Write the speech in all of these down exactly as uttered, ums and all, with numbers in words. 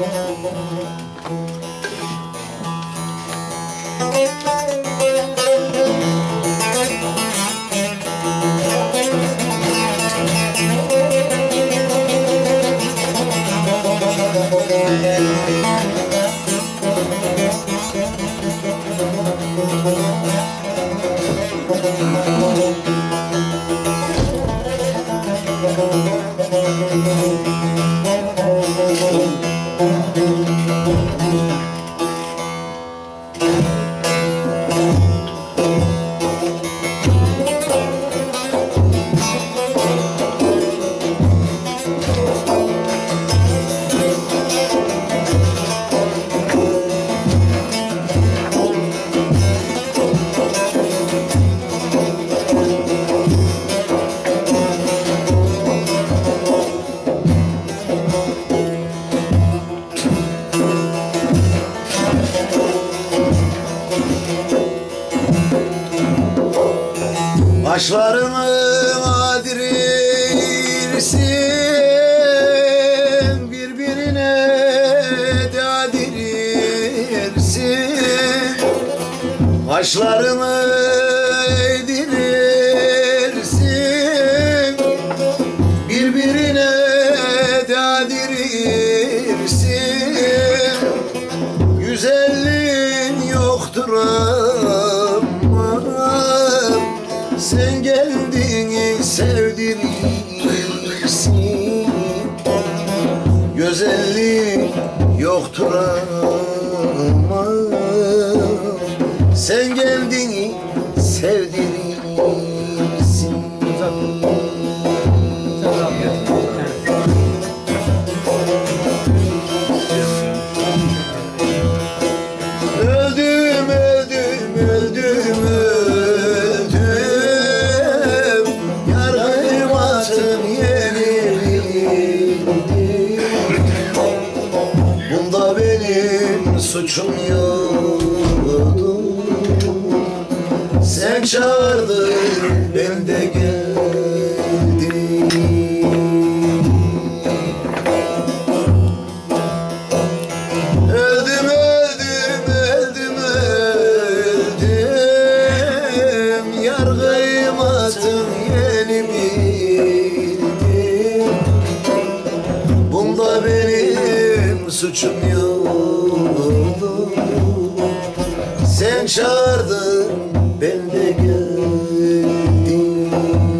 Başlarını adirirsin, birbirine dadirirsin. Başlarını eğdirirsin, birbirine dadirirsin. Güzelliğin yoktur ama sen geldiğini sevdirirsin. Güzelliğin yoktur ama sen geldiğini sevdirirsin. Öldüm, öldüm, öldüm, öldüm. Yargım atım yenildi. Bunda benim suçum yoktu. Sen çağırdın, ben de geldim. Öldüm, öldüm, öldüm, öldüm. Yargıyım atım yeni bildim. Bunda benim suçum yoktu. Sen çağırdın, ben de geldim.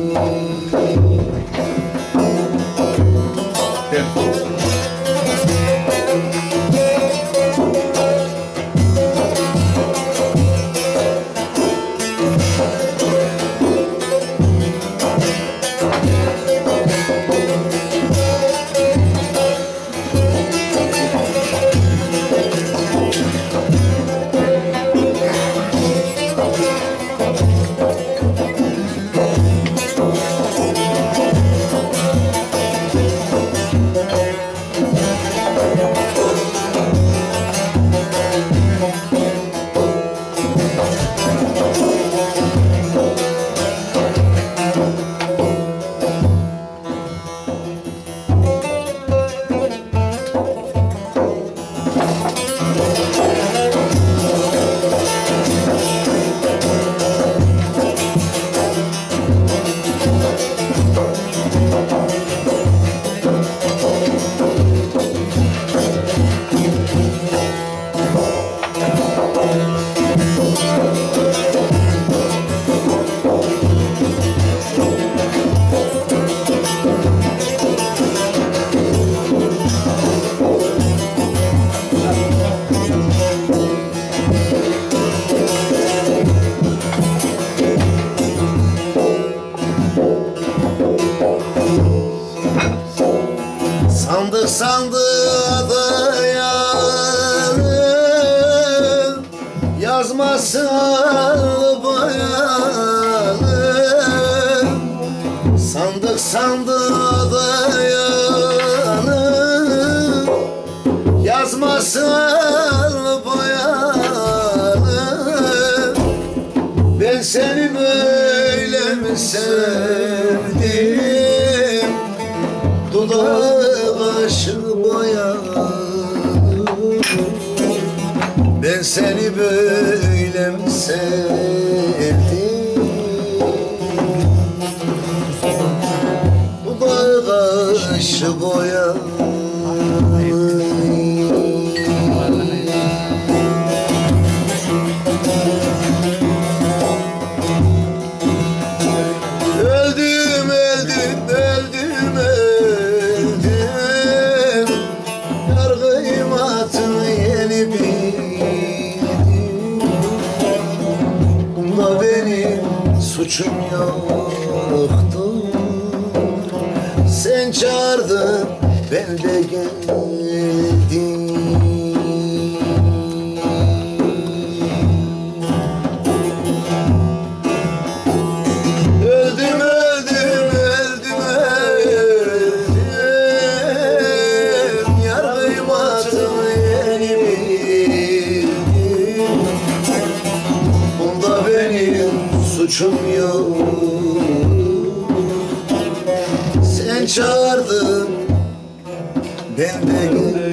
Sandık sandığa dayanır, yazması boyanır. Sandık sandığa dayanır, yazması boyanır. Ben seni böyle mi sevdim? Dudağı kaşı boyanır. Ben seni böyle mi sevdim? Bu bağışı boya Öldüm, öldüm, öldüm, öldüm Yar kıymatını yeni bildim Bunda benim suçum yoktu Sen çağırdın, ben de geldim Öldüm, öldüm, öldüm, öldüm Yar kıymatımı yeni bildim Bunda benim suçum yok Sen çağırdın, ben de geldim